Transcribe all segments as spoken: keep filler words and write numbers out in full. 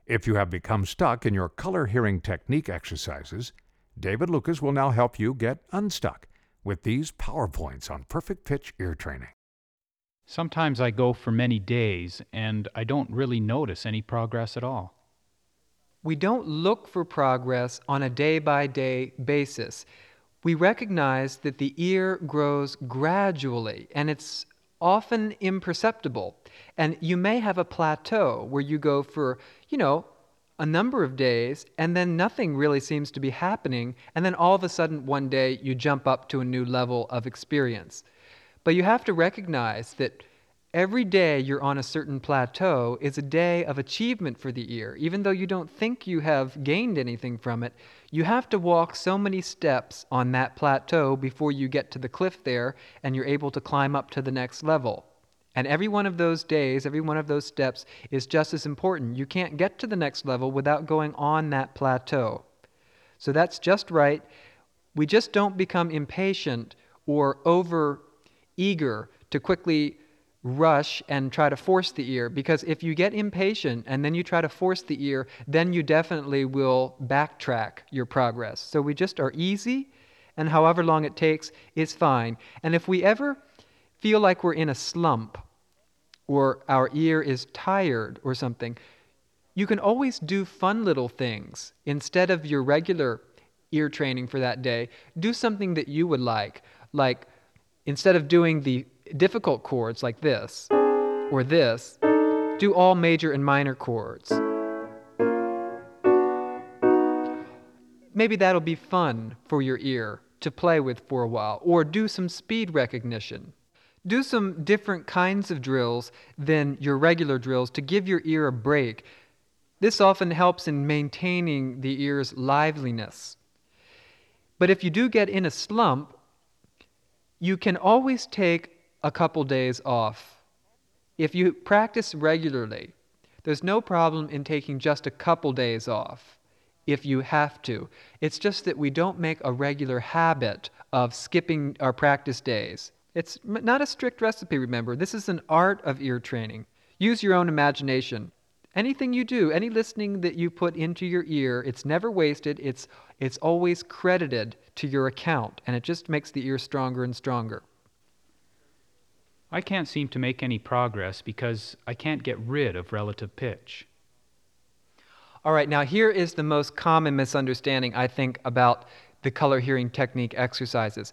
If you have become stuck in your color hearing technique exercises, David Lucas will now help you get unstuck with these PowerPoints on perfect pitch ear training. Sometimes I go for many days and I don't really notice any progress at all. We don't look for progress on a day-by-day basis. We recognize that the ear grows gradually and it's often imperceptible. And you may have a plateau where you go for, you know, a number of days and then nothing really seems to be happening, and then all of a sudden one day you jump up to a new level of experience. But you have to recognize that every day you're on a certain plateau is a day of achievement for the ear. Even though you don't think you have gained anything from it, you have to walk so many steps on that plateau before you get to the cliff there and you're able to climb up to the next level. And every one of those days, every one of those steps is just as important. You can't get to the next level without going on that plateau. So that's just right. We just don't become impatient or over eager to quickly rush and try to force the ear, because if you get impatient and then you try to force the ear, then you definitely will backtrack your progress. So we just are easy, and however long it takes is fine. And if we ever feel like we're in a slump or our ear is tired or something, you can always do fun little things. Instead of your regular ear training for that day, do something that you would like. Like, instead of doing the difficult chords like this or this, do all major and minor chords. Maybe that'll be fun for your ear to play with for a while. Or do some speed recognition. Do some different kinds of drills than your regular drills to give your ear a break. This often helps in maintaining the ear's liveliness. But if you do get in a slump, you can always take a couple days off. If you practice regularly, there's no problem in taking just a couple days off if you have to. It's just that we don't make a regular habit of skipping our practice days. It's not a strict recipe, remember. This is an art of ear training. Use your own imagination. Anything you do, any listening that you put into your ear, it's never wasted. It's, it's always credited to your account, and it just makes the ear stronger and stronger. I can't seem to make any progress because I can't get rid of relative pitch. All right, now here is the most common misunderstanding, I think, about the color hearing technique exercises.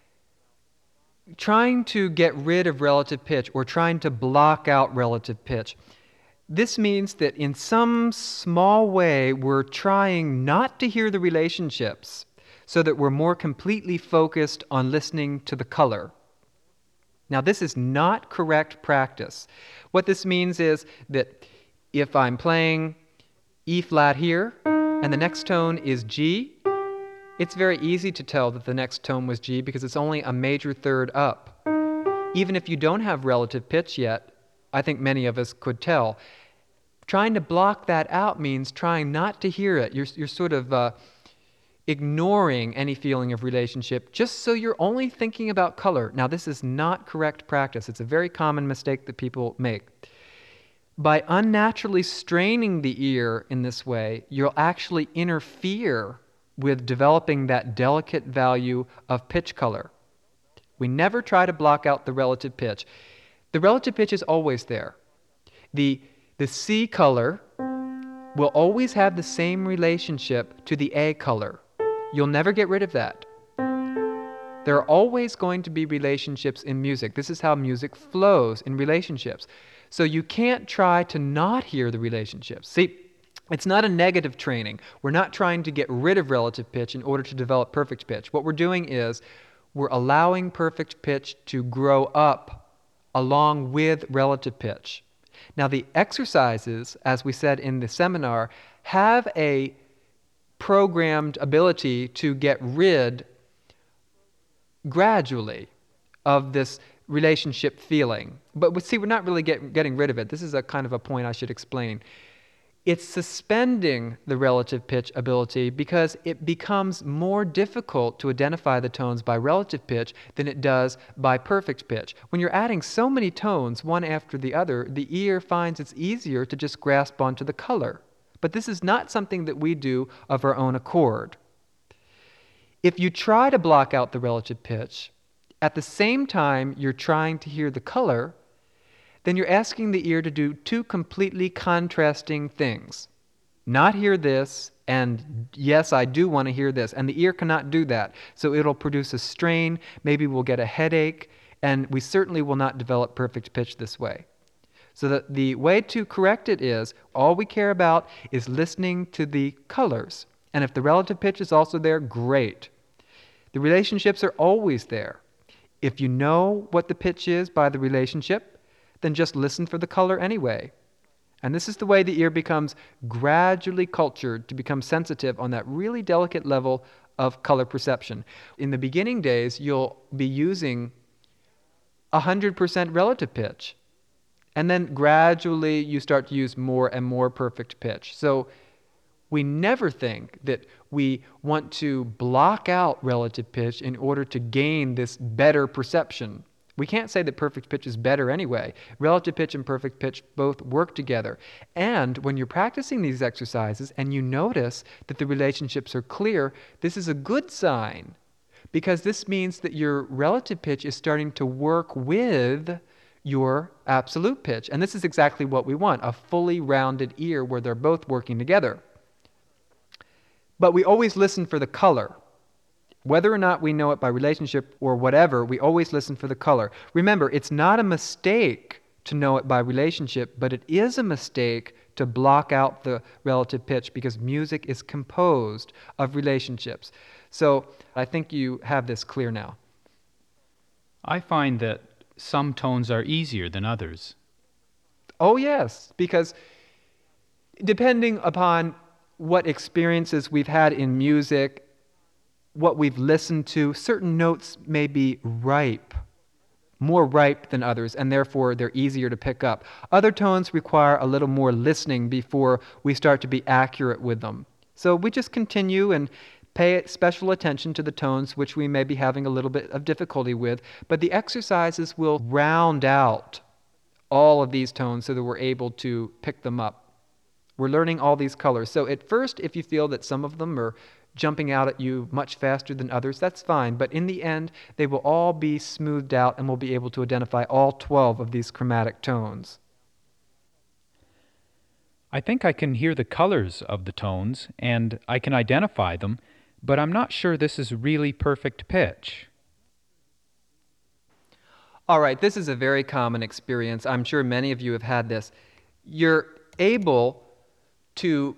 Trying to get rid of relative pitch or trying to block out relative pitch. This means that in some small way we're trying not to hear the relationships so that we're more completely focused on listening to the color. Now, this is not correct practice. What this means is that if I'm playing E flat here and the next tone is G, it's very easy to tell that the next tone was G because it's only a major third up. Even if you don't have relative pitch yet, I think many of us could tell. Trying to block that out means trying not to hear it. You're, you're sort of uh, ignoring any feeling of relationship just so you're only thinking about color. Now, this is not correct practice. It's a very common mistake that people make. By unnaturally straining the ear in this way, you'll actually interfere with developing that delicate value of pitch color. We never try to block out the relative pitch. The relative pitch is always there. The, the C color will always have the same relationship to the A color. You'll never get rid of that. There are always going to be relationships in music. This is how music flows in relationships. So you can't try to not hear the relationships. See, it's not a negative training. We're not trying to get rid of relative pitch in order to develop perfect pitch. What we're doing is we're allowing perfect pitch to grow up along with relative pitch. Now, the exercises, as we said in the seminar, have a programmed ability to get rid gradually of this relationship feeling. But see, we're not really get, getting rid of it. This is a kind of a point I should explain. It's suspending the relative pitch ability because it becomes more difficult to identify the tones by relative pitch than it does by perfect pitch. When you're adding so many tones, one after the other, the ear finds it's easier to just grasp onto the color. But this is not something that we do of our own accord. If you try to block out the relative pitch, at the same time you're trying to hear the color, then you're asking the ear to do two completely contrasting things. Not hear this, and yes, I do want to hear this. And the ear cannot do that. So it'll produce a strain, maybe we'll get a headache, and we certainly will not develop perfect pitch this way. So the, the way to correct it is, all we care about is listening to the colors. And if the relative pitch is also there, great. The relationships are always there. If you know what the pitch is by the relationship, then just listen for the color anyway. And this is the way the ear becomes gradually cultured to become sensitive on that really delicate level of color perception. In the beginning days, you'll be using one hundred percent relative pitch. And then gradually you start to use more and more perfect pitch. So we never think that we want to block out relative pitch in order to gain this better perception. We can't say that perfect pitch is better anyway. Relative pitch and perfect pitch both work together. And when you're practicing these exercises and you notice that the relationships are clear, this is a good sign, because this means that your relative pitch is starting to work with your absolute pitch. And this is exactly what we want, a fully rounded ear where they're both working together. But we always listen for the color. Whether or not we know it by relationship or whatever, we always listen for the color. Remember, it's not a mistake to know it by relationship, but it is a mistake to block out the relative pitch, because music is composed of relationships. So I think you have this clear now. I find that some tones are easier than others. Oh yes, because depending upon what experiences we've had in music, what we've listened to, certain notes may be ripe, more ripe than others, and therefore they're easier to pick up. Other tones require a little more listening before we start to be accurate with them. So we just continue and pay special attention to the tones which we may be having a little bit of difficulty with, but the exercises will round out all of these tones so that we're able to pick them up. We're learning all these colors. So at first, if you feel that some of them are jumping out at you much faster than others, that's fine. But in the end, they will all be smoothed out and we'll be able to identify all twelve of these chromatic tones. I think I can hear the colors of the tones and I can identify them, but I'm not sure this is really perfect pitch. All right, this is a very common experience. I'm sure many of you have had this. You're able to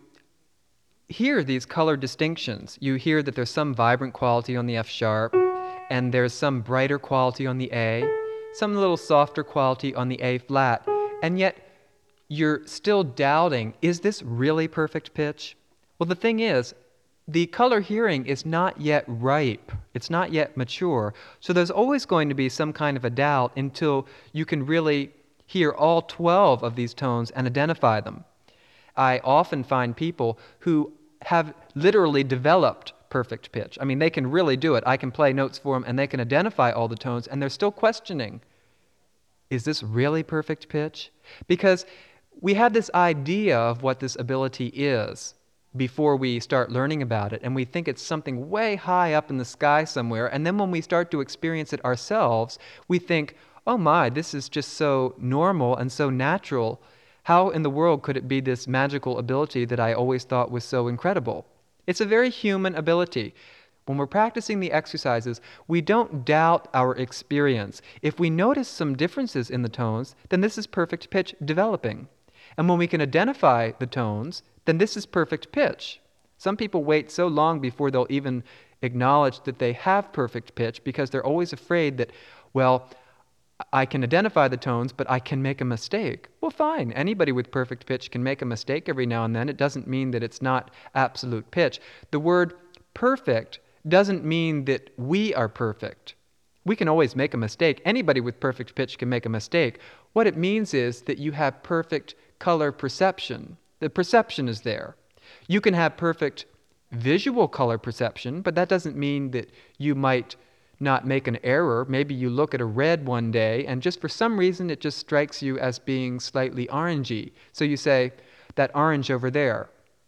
hear these color distinctions. You hear that there's some vibrant quality on the F sharp, and there's some brighter quality on the A, some little softer quality on the A flat, and yet you're still doubting, is this really perfect pitch? Well, the thing is, the color hearing is not yet ripe. It's not yet mature. So there's always going to be some kind of a doubt until you can really hear all twelve of these tones and identify them. I often find people who have literally developed perfect pitch. I mean, they can really do it. I can play notes for them and they can identify all the tones, and they're still questioning, is this really perfect pitch? Because we have this idea of what this ability is before we start learning about it, and we think it's something way high up in the sky somewhere, and then when we start to experience it ourselves, we think, oh my, this is just so normal and so natural. How in the world could it be this magical ability that I always thought was so incredible? It's a very human ability. When we're practicing the exercises, we don't doubt our experience. If we notice some differences in the tones, then this is perfect pitch developing. And when we can identify the tones, then this is perfect pitch. Some people wait so long before they'll even acknowledge that they have perfect pitch because they're always afraid that, well, I can identify the tones, but I can make a mistake. Well, fine. Anybody with perfect pitch can make a mistake every now and then. It doesn't mean that it's not absolute pitch. The word perfect doesn't mean that we are perfect. We can always make a mistake. Anybody with perfect pitch can make a mistake. What it means is that you have perfect color perception. The perception is there. You can have perfect visual color perception, but that doesn't mean that you might not make an error. Maybe you look at a red one day and just for some reason it just strikes you as being slightly orangey. So you say, that orange over there,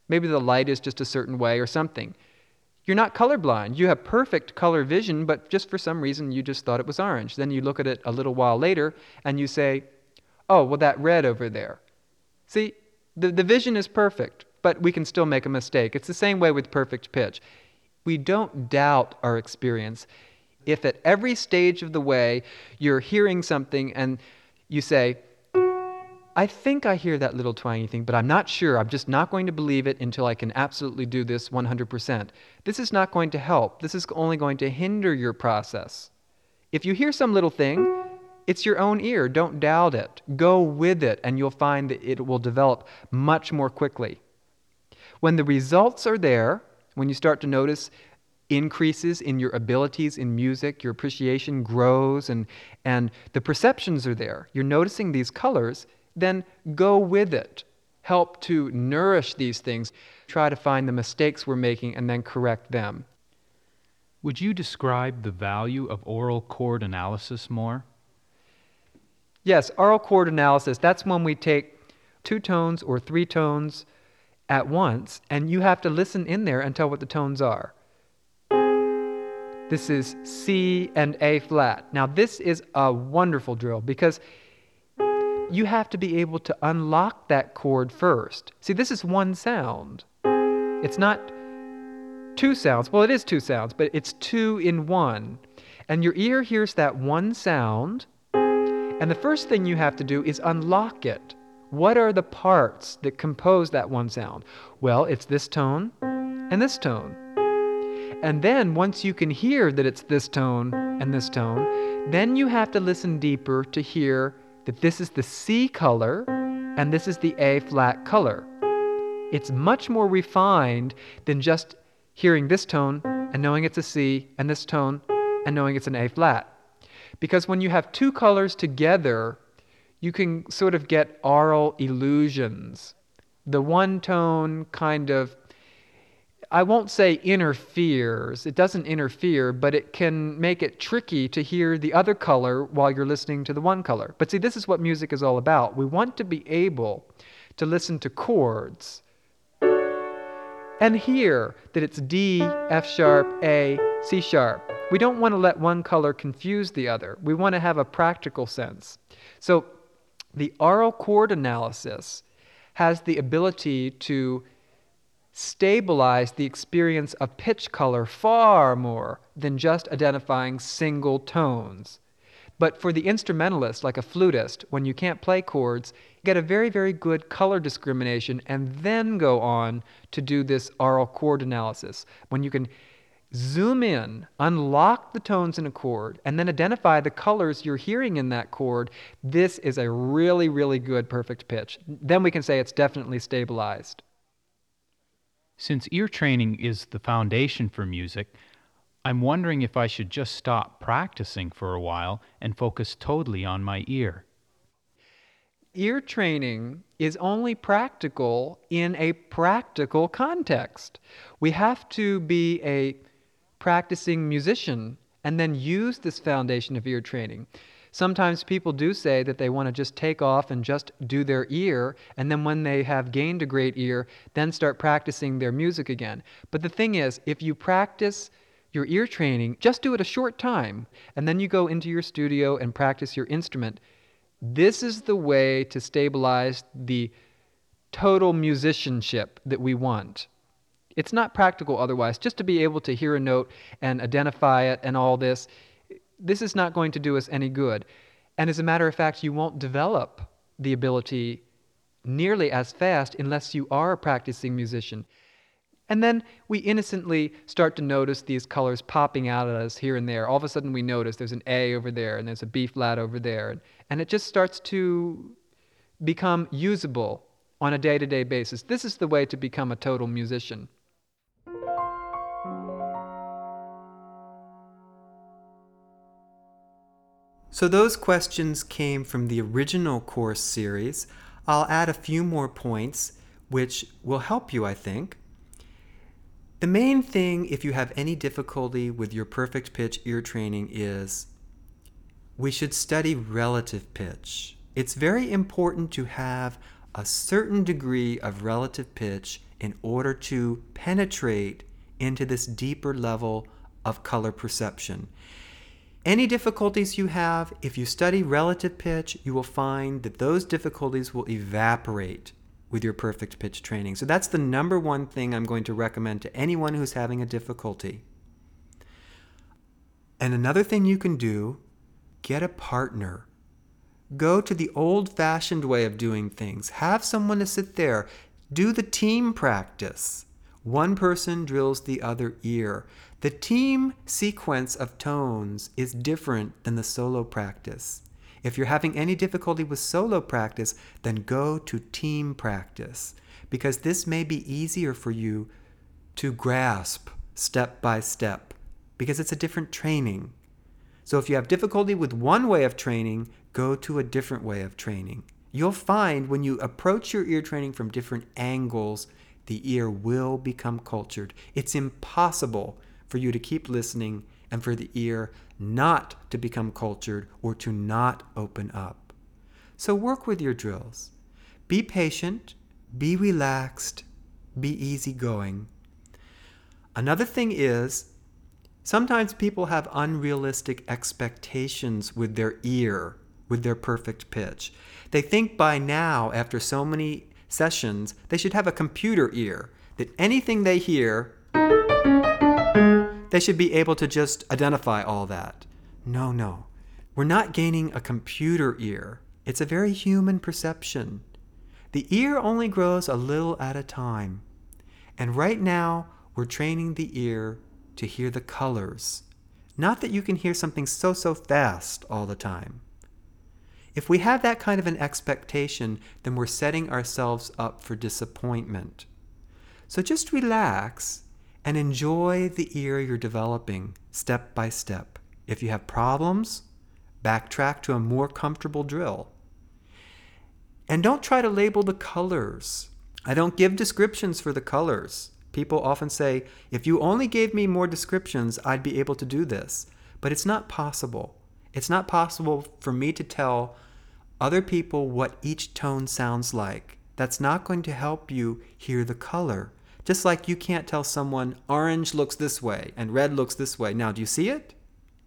Maybe the light is just a certain way or something. You're not colorblind. You have perfect color vision, but just for some reason you just thought it was orange. Then you look at it a little while later and you say, oh, well, that red over there. See, the, the vision is perfect, but we can still make a mistake. It's the same way with perfect pitch. We don't doubt our experience. If at every stage of the way you're hearing something and you say, I think I hear that little twangy thing, but I'm not sure. I'm just not going to believe it until I can absolutely do this one hundred percent. This is not going to help. This is only going to hinder your process. If you hear some little thing, it's your own ear. Don't doubt it. Go with it, and you'll find that it will develop much more quickly. When the results are there, when you start to notice increases in your abilities in music, your appreciation grows, and, and the perceptions are there, you're noticing these colors, then go with it. Help to nourish these things. Try to find the mistakes we're making and then correct them. Would you describe the value of aural chord analysis more? Yes, aural chord analysis, that's when we take two tones or three tones at once, and you have to listen in there and tell what the tones are. This is C and A flat. Now this is a wonderful drill because you have to be able to unlock that chord first. See, this is one sound. It's not two sounds. Well, it is two sounds, but it's two in one. And your ear hears that one sound, and the first thing you have to do is unlock it. What are the parts that compose that one sound? Well, it's this tone and this tone. And then once you can hear that it's this tone and this tone, then you have to listen deeper to hear that this is the C color and this is the A flat color. It's much more refined than just hearing this tone and knowing it's a C and this tone and knowing it's an A flat. Because when you have two colors together, you can sort of get aural illusions. The one tone kind of, I won't say interferes, it doesn't interfere, but it can make it tricky to hear the other color while you're listening to the one color. But see, this is what music is all about. We want to be able to listen to chords and hear that it's D, F sharp, A, C sharp. We don't want to let one color confuse the other. We want to have a practical sense. So the aural chord analysis has the ability to stabilize the experience of pitch color far more than just identifying single tones. But for the instrumentalist, like a flutist, when you can't play chords, you get a very, very good color discrimination and then go on to do this aural chord analysis. When you can zoom in, unlock the tones in a chord, and then identify the colors you're hearing in that chord, this is a really, really good perfect pitch. Then we can say it's definitely stabilized. Since ear training is the foundation for music, I'm wondering if I should just stop practicing for a while and focus totally on my ear. Ear training is only practical in a practical context. We have to be a practicing musician and then use this foundation of ear training. Sometimes people do say that they want to just take off and just do their ear, and then when they have gained a great ear, then start practicing their music again. But the thing is, if you practice your ear training, just do it a short time, and then you go into your studio and practice your instrument. This is the way to stabilize the total musicianship that we want. It's not practical otherwise. Just to be able to hear a note and identify it and all this, this is not going to do us any good. And as a matter of fact, you won't develop the ability nearly as fast unless you are a practicing musician. And then we innocently start to notice these colors popping out at us here and there. All of a sudden we notice there's an A over there and there's a B flat over there. And it just starts to become usable on a day-to-day basis. This is the way to become a total musician. So those questions came from the original course series. I'll add a few more points which will help you, I think. The main thing, if you have any difficulty with your perfect pitch ear training, is we should study relative pitch. It's very important to have a certain degree of relative pitch in order to penetrate into this deeper level of color perception. Any difficulties you have, if you study relative pitch, you will find that those difficulties will evaporate with your perfect pitch training. So that's the number one thing I'm going to recommend to anyone who's having a difficulty. And another thing you can do, get a partner. Go to the old-fashioned way of doing things. Have someone to sit there. Do the team practice. One person drills the other ear. The team sequence of tones is different than the solo practice. If you're having any difficulty with solo practice, then go to team practice, because this may be easier for you to grasp step by step, because it's a different training. So if you have difficulty with one way of training, go to a different way of training. You'll find when you approach your ear training from different angles, the ear will become cultured. It's impossible for you to keep listening and for the ear not to become cultured or to not open up. So work with your drills. Be patient, be relaxed, be easygoing. Another thing is, sometimes people have unrealistic expectations with their ear, with their perfect pitch. They think by now, after so many sessions, they should have a computer ear, that anything they hear, they should be able to just identify all that. No, no. We're not gaining a computer ear. It's a very human perception. The ear only grows a little at a time. And right now, we're training the ear to hear the colors. Not that you can hear something so, so fast all the time. If we have that kind of an expectation, then we're setting ourselves up for disappointment. So just relax and enjoy the ear you're developing step by step. If you have problems, backtrack to a more comfortable drill. And don't try to label the colors. I don't give descriptions for the colors. People often say, if you only gave me more descriptions, I'd be able to do this. But it's not possible. It's not possible for me to tell other people what each tone sounds like. That's not going to help you hear the color. Just like you can't tell someone orange looks this way and red looks this way. Now, do you see it?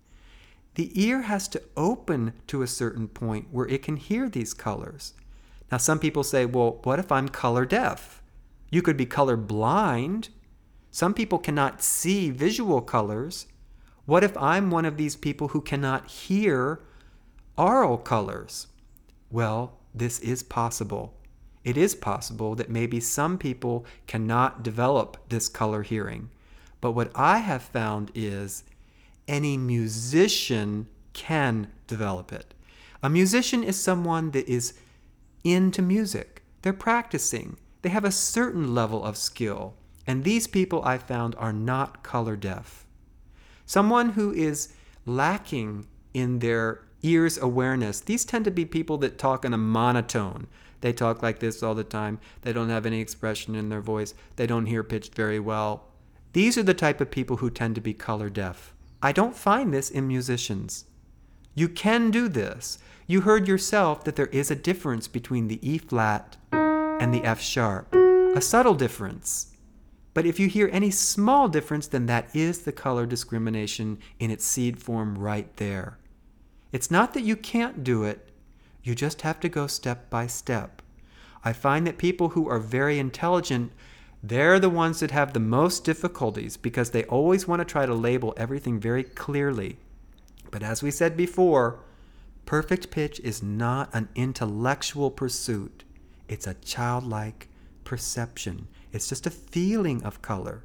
The ear has to open to a certain point where it can hear these colors. Now, some people say, well, what if I'm color deaf? You could be color blind. Some people cannot see visual colors. What if I'm one of these people who cannot hear aural colors? Well, this is possible. It is possible that maybe some people cannot develop this color hearing. But what I have found is any musician can develop it. A musician is someone that is into music. They're practicing. They have a certain level of skill. And these people I found are not color deaf. Someone who is lacking in their ears awareness, these tend to be people that talk in a monotone. They talk like this all the time. They don't have any expression in their voice. They don't hear pitch very well. These are the type of people who tend to be color deaf. I don't find this in musicians. You can do this. You heard yourself that there is a difference between the E flat and the F sharp. A subtle difference. But if you hear any small difference, then that is the color discrimination in its seed form right there. It's not that you can't do it. You just have to go step by step. I find that people who are very intelligent, they're the ones that have the most difficulties because they always want to try to label everything very clearly. But as we said before, perfect pitch is not an intellectual pursuit. It's a childlike perception. It's just a feeling of color.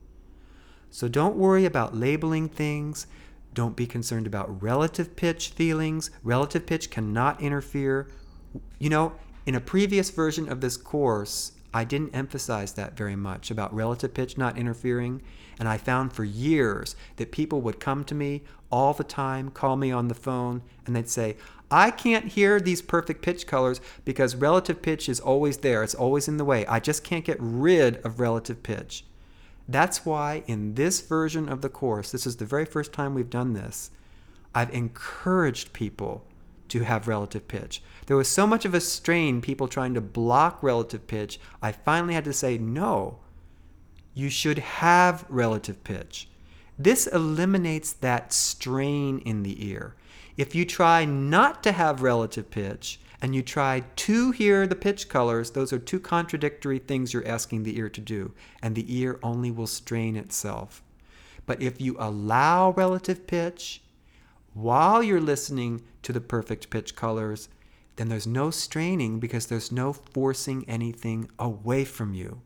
So don't worry about labeling things. Don't be concerned about relative pitch feelings. Relative pitch cannot interfere. You know, in a previous version of this course, I didn't emphasize that very much about relative pitch not interfering. And I found for years that people would come to me all the time, call me on the phone, and they'd say, I can't hear these perfect pitch colors because relative pitch is always there. It's always in the way. I just can't get rid of relative pitch. That's why in this version of the course, this is the very first time we've done this, I've encouraged people to have relative pitch. There was so much of a strain, people trying to block relative pitch, I finally had to say, no, you should have relative pitch. This eliminates that strain in the ear. If you try not to have relative pitch and you try to hear the pitch colors, those are two contradictory things you're asking the ear to do, and the ear only will strain itself. But if you allow relative pitch while you're listening to the perfect pitch colors, then there's no straining because there's no forcing anything away from you.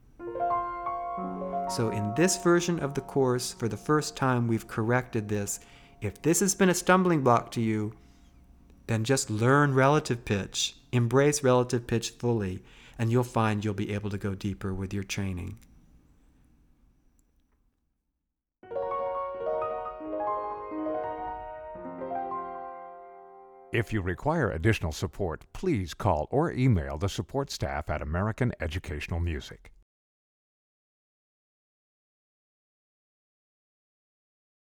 So in this version of the course, for the first time, we've corrected this. If this has been a stumbling block to you, then just learn relative pitch. Embrace relative pitch fully, and you'll find you'll be able to go deeper with your training. If you require additional support, please call or email the support staff at American Educational Music.